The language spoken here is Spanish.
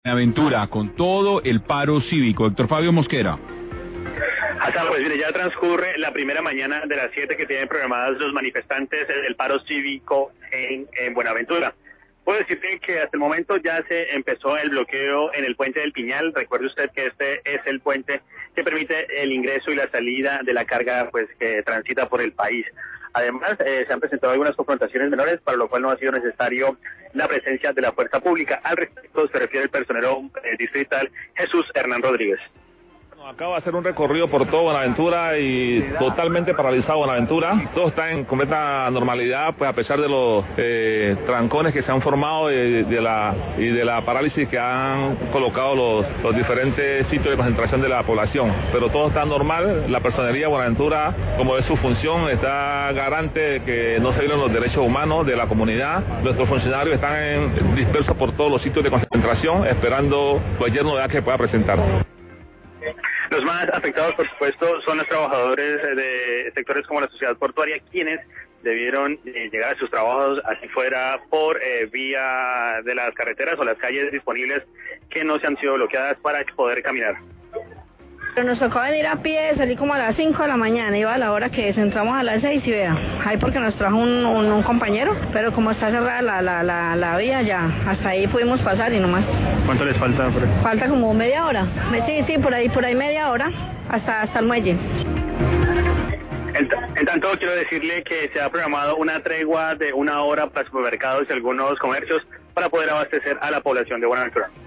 Buenaventura, con todo el paro cívico. Héctor Fabio Mosquera. Hassan, pues mire, ya transcurre la primera mañana de las 7 que tienen programadas los manifestantes del paro cívico en Buenaventura. Puedo decirte que hasta el momento ya se empezó el bloqueo en el puente del Piñal. Recuerde usted que este es el puente que permite el ingreso y la salida de la carga pues que transita por el país. Además, se han presentado algunas confrontaciones menores, para lo cual no ha sido necesario la presencia de la fuerza pública. Al respecto se refiere el personero distrital Jesús Hernán Rodríguez. Acabo de hacer un recorrido por todo Buenaventura y totalmente paralizado Buenaventura. Todo está en completa normalidad, pues a pesar de los trancones que se han formado y de la parálisis que han colocado los diferentes sitios de concentración de la población. Pero todo está normal. La personería de Buenaventura, como es su función, está garante de que no se violen los derechos humanos de la comunidad. Nuestros funcionarios están dispersos por todos los sitios de concentración, esperando cualquier novedad que pueda presentar. Los más afectados, por supuesto, son los trabajadores de sectores como la sociedad portuaria, quienes debieron llegar a sus trabajos, así fuera por vía de las carreteras o las calles disponibles que no se han sido bloqueadas para poder caminar. Pero nos tocó venir a pie, salí como a las 5 de la mañana, iba a la hora que entramos a las 6 y vea, ahí porque nos trajo un compañero, pero como está cerrada la vía ya, hasta ahí pudimos pasar y no más. ¿Cuánto les falta? Falta como media hora, sí, por ahí media hora, hasta el muelle. En tanto, quiero decirle que se ha programado una tregua de 1 hora para supermercados y algunos comercios para poder abastecer a la población de Buenaventura.